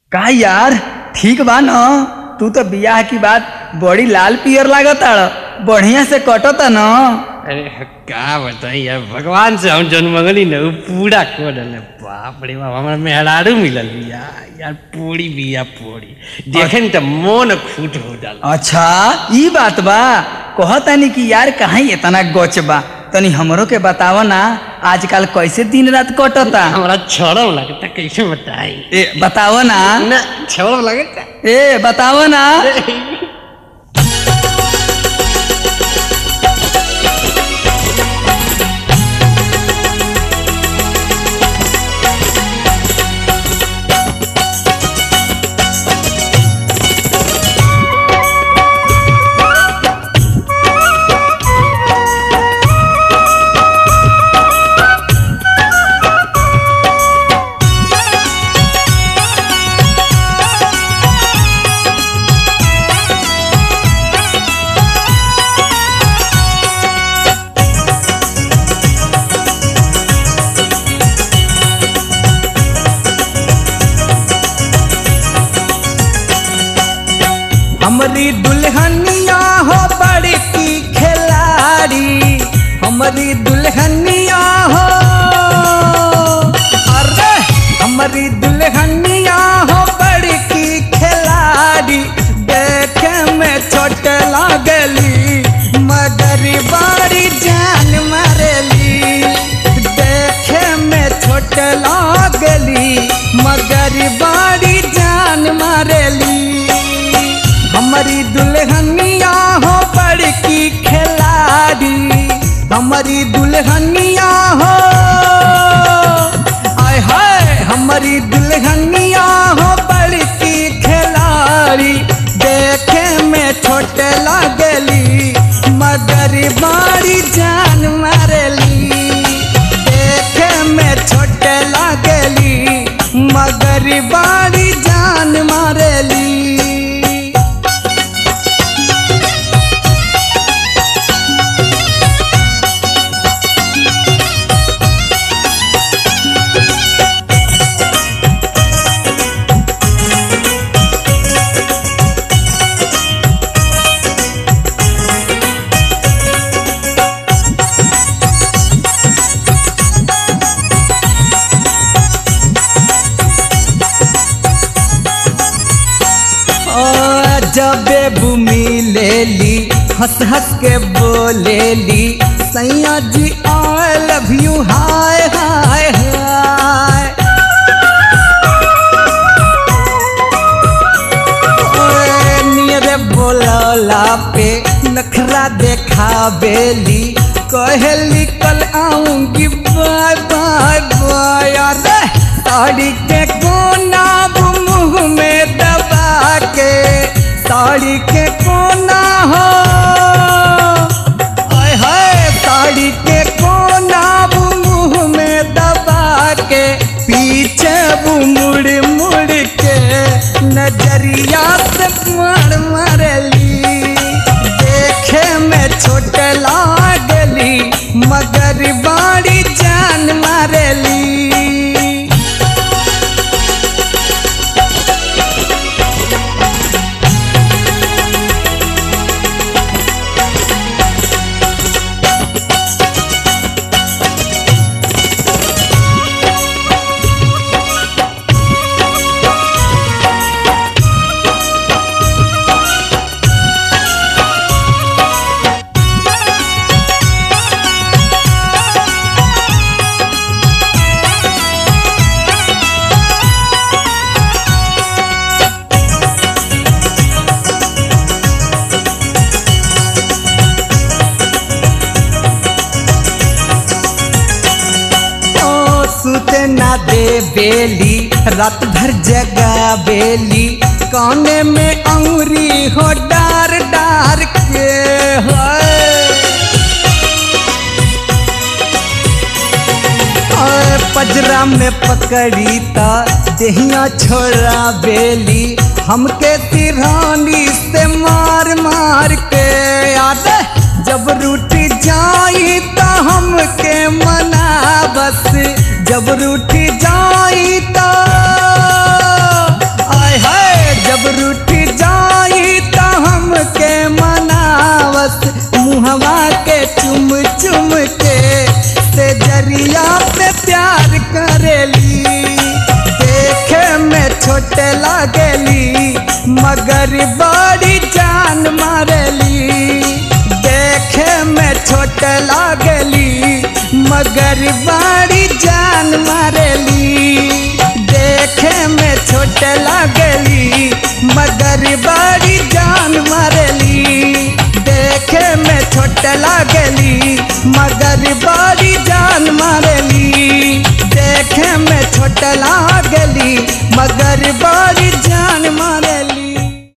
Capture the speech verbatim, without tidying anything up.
का यार ठीक बा न? तू तो बियाह की बात बड़ी लाल पियर लागता, बढ़िया से कटता न? अरे का बताई यार, भगवान से हम जन्म मंगली न पूरा कर डले। बाप रे बाप, हमारा मेहरारू मिलल बिया यार, पूरी बिया पूरी देखे न तो मन खुट हो जाला। अच्छा ई बात बा, कहतानी कि यार कहाँ इतना गच बा, तनी हमरो के बताव ना आजकल कैसे दिन रात कटता। हमारा छोड़म लगता, कैसे बताई? ए बताव ना। ना छोड़म लगता, ए बताव ना। हमारी दुल्हनिया हो बड़ी की खिलाड़ी, हमारी दुल्हनिया हो, अरे हमारी दुल्हनिया हो बड़ी की खिलाड़ी। देखे में छोट लागली मगर बड़ी जान मारेली, देखे में छोट लागली मगर बड़ी जान मारेली। हमारी दुल्हनिया हो बड़की खिलाड़ी, हमारी दुल्हनिया हो, आय हाय हमारी दुल्हनिया हो बड़की खिलाड़ी। देखे में छोट लागली मगर बड़ी जान मारेली, देखे में छोट लागली मगर बड़ी जान मारेली। जबे भूमि ले ली हंस हंस के बोलेली, सैया जी आई लव यू हाय हाय हाय। नियरे बोलला पे नखरा देखा बेली, कहली कल आऊंगी बाय बाय बाय। अरे साड़ी के कोना मुँह में दबा के, साड़ी के कोना हो, आय हाय साड़ी के कोना मुँह में दबा के, पीछे वो मुड़ मुड़ के नजरिया से मार मारली। देखे में छोट लागली मगर बड़ी जान मारली। सुते ना दे बेली रात भर जगा बेली, काने में अंगुरी हो डार डार के। है पजरा में पकड़ी ता देहिया छोड़ा बेली, हमके तिरहानी से मार मार के। याद जब रूठ जाई ता हमके मना बस, जब रूठ जाई ता लागेली मगर बड़ी जान मारेली। देखे में छोट लागेली मगर बड़ी जान मारेली। देखे में छोट लागेली मगर बड़ी जान मारेली। देखे में छोट लागेली मगर बड़ी जान मारेली। देखे में छोट लागेली मगर बड़ी जान मारेली।